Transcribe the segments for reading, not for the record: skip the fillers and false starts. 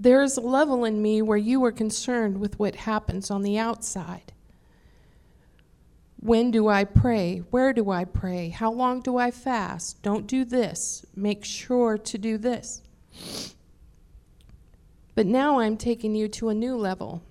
There is a level in me where you are concerned with what happens on the outside. When do I pray? Where do I pray? How long do I fast? Don't do this. Make sure to do this. But now I'm taking you to a new level.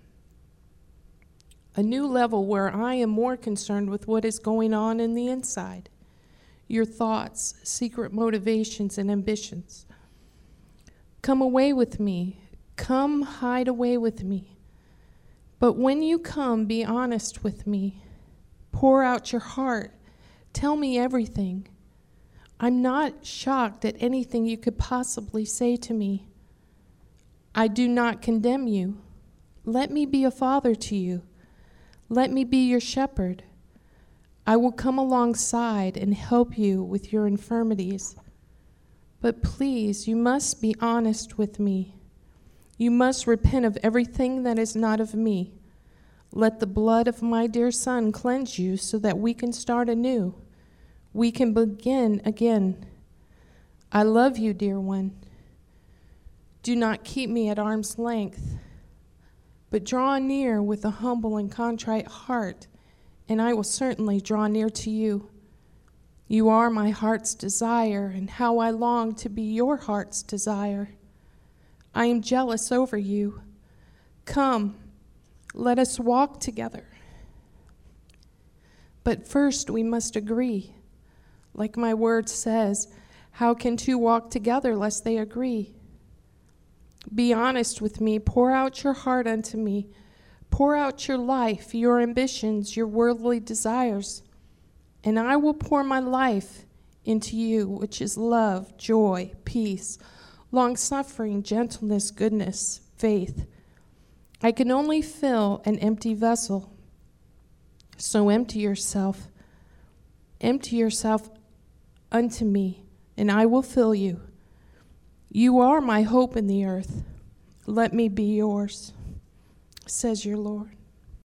A new level where I am more concerned with what is going on in the inside. Your thoughts, secret motivations, and ambitions. Come away with me. Come hide away with me. But when you come, be honest with me. Pour out your heart. Tell me everything. I'm not shocked at anything you could possibly say to me. I do not condemn you. Let me be a father to you. Let me be your shepherd. I will come alongside and help you with your infirmities. But please, you must be honest with me. You must repent of everything that is not of me. Let the blood of my dear Son cleanse you so that we can start anew. We can begin again. I love you, dear one. Do not keep me at arm's length, but draw near with a humble and contrite heart, and I will certainly draw near to you. You are my heart's desire, and how I long to be your heart's desire. I am jealous over you. Come, let us walk together. But first we must agree. Like my word says, how can two walk together lest they agree? Be honest with me. Pour out your heart unto me. Pour out your life, your ambitions, your worldly desires. And I will pour my life into you, which is love, joy, peace, long-suffering, gentleness, goodness, faith. I can only fill an empty vessel. So empty yourself. Empty yourself unto me, and I will fill you. You are my hope in the earth. Let me be yours, says your Lord.